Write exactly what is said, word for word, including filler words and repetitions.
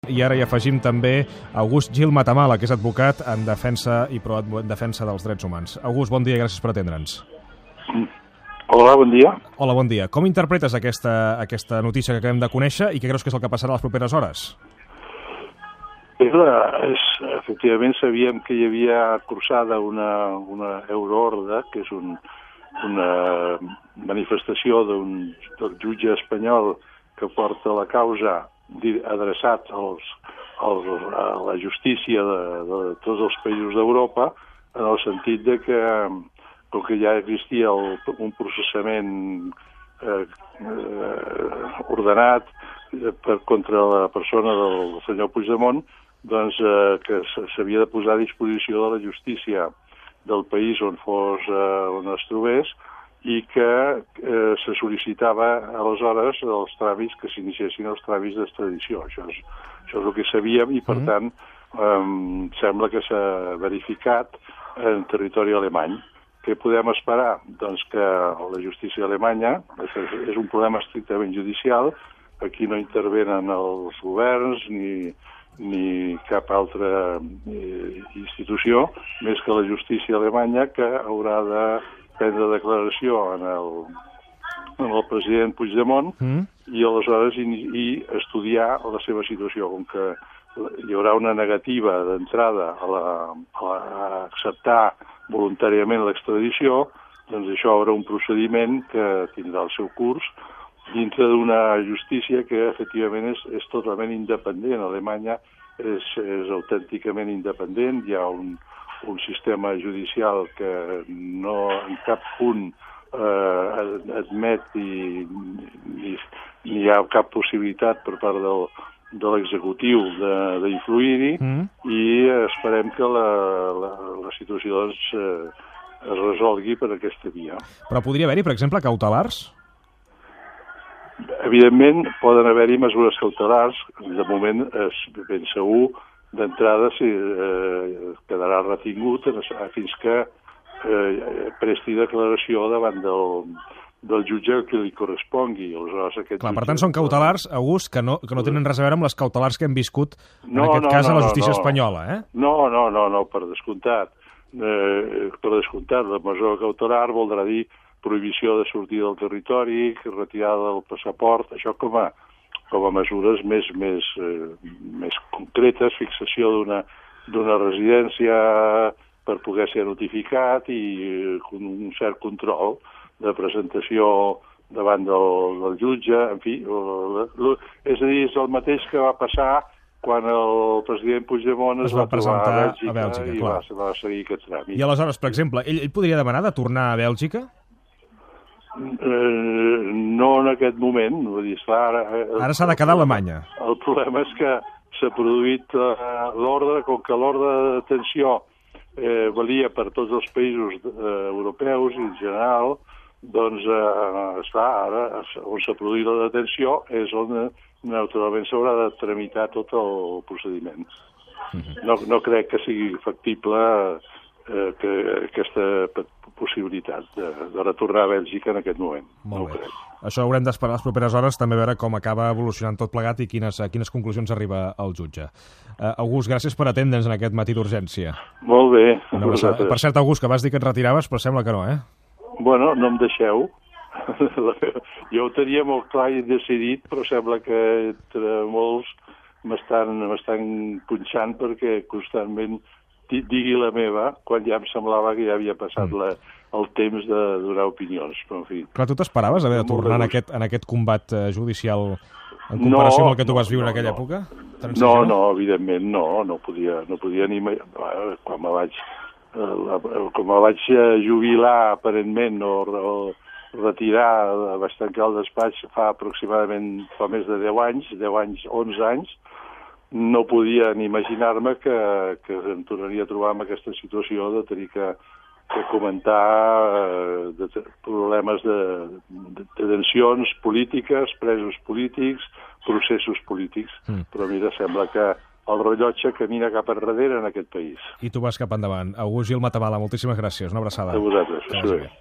I ara hi afegim també August Gil Matamala, que és advocat en defensa i pro en defensa dels drets humans. August, bon dia i gràcies per atendre'ns. Hola, bon dia. Hola, bon dia. Com interpretes aquesta, aquesta notícia que acabem de conèixer i què creus que és el que passarà a les properes hores? És, és, efectivament, sabíem que hi havia cursada una, una euroorde, que és un, una manifestació d'un jutge espanyol que porta la causa adreçat als, als, a la justícia de, de tots els països d'Europa, en el sentit de que, com que ja existia el, un processament eh, eh, ordenat per, contra la persona del senyor Puigdemont, doncs eh, que s'havia de posar a disposició de la justícia del país on fos, eh, on es trobés, i que eh, se sol·licitava aleshores els tràmits, que s'iniciessin els tràmits d'extradició. Això és, això és el que sabíem i, per mm. tant, eh, sembla que s'ha verificat en territori alemany. Què podem esperar? Doncs que la justícia alemanya, és un problema estrictament judicial, aquí no intervenen els governs ni, ni cap altra eh, institució, més que la justícia alemanya, que haurà de prendre declaració en el, en el president Puigdemont mm. i aleshores i, i estudiar la seva situació. Com que hi haurà una negativa d'entrada a, la, a, a acceptar voluntàriament l'extradició, doncs això haurà un procediment que tindrà el seu curs dintre d'una justícia que efectivament és, és totalment independent. Alemanya és, és autènticament independent, hi ha un un sistema judicial que no en cap punt eh, admet i ni, ni hi ha cap possibilitat per part del, de l'executiu d'influir-hi mm. i esperem que la, la, la situació doncs, eh, es resolgui per aquesta via. Però podria haver-hi, per exemple, cautelars? Evidentment, poden haver-hi mesures cautelars. De moment, és ben segur, d'entrada si, eh, quedarà retingut fins que eh, presti declaració davant del, del jutge que li correspongui. Aleshores, aquest Clar, jutge... Per tant, són cautelars, August, que no, que no tenen res a veure amb les cautelars que hem viscut, no, en aquest no, cas, no, a la justícia no, no. espanyola, eh? No, no, no, no, per descomptat. Eh, per descomptat, la mesura cautelar voldrà dir prohibició de sortir del territori, retirada del passaport, això com a com a mesures més, més, eh, més concretes, fixació d'una d'una residència per poder ser notificat i un cert control de presentació davant del, del jutge, en fi, l, l, és a dir, és el mateix que va passar quan el president Puigdemont es, es va, va trobar a Bèlgica, a Bèlgica i va, va seguir aquest tràmit. I aleshores, per exemple, ell, ell podria demanar de tornar a Bèlgica? Eh, no en aquest moment, vull dir, esclar, ara... Ara s'ha de quedar a Alemanya. El problema és que s'ha produït eh, l'ordre, com que l'ordre de detenció eh, valia per tots els països eh, europeus i en general, doncs, eh, esclar, ara on s'ha produït la detenció és on eh, naturalment s'haurà de tramitar tot el procediment. Mm-hmm. No, no crec que sigui factible eh, que aquesta possibilitat de, de retornar a Bèlgica en aquest moment. Molt no bé. Això haurem d'esperar les properes hores, també veure com acaba evolucionant tot plegat i quines, a quines conclusions arriba el jutge. Uh, August, gràcies per atendre'ns en aquest matí d'urgència. Molt bé. Per cert, August, que vas dir que et retiraves, però sembla que no, eh? Bueno, no em deixeu. Jo ho tenia molt clar i decidit, però sembla que entre molts m'estan punxant perquè constantment digui la meva, quan ja em semblava que ja havia passat la, el temps de donar opinions. Però, en fi... Clar, tu t'esperaves haver de tornar en aquest, en aquest combat eh, judicial en comparació no, amb el que tu vas viure no, en aquella no. època? No, no, evidentment no, no podia, no podia ni... Quan me vaig, eh, quan me vaig jubilar, aparentment, o, o retirar, vaig tancar el despatx fa aproximadament fa més de deu anys, deu anys, onze anys, no podia ni imaginar-me que, que em tornaria a trobar en aquesta situació de tenir que, que comentar eh, de, problemes de, de, de tensions polítiques, presos polítics, processos polítics. Mm. Però mira, sembla que el rellotge camina cap enrere en aquest país. I tu vas cap endavant. August Gil Matamala, moltíssimes gràcies. Una abraçada. A vosaltres.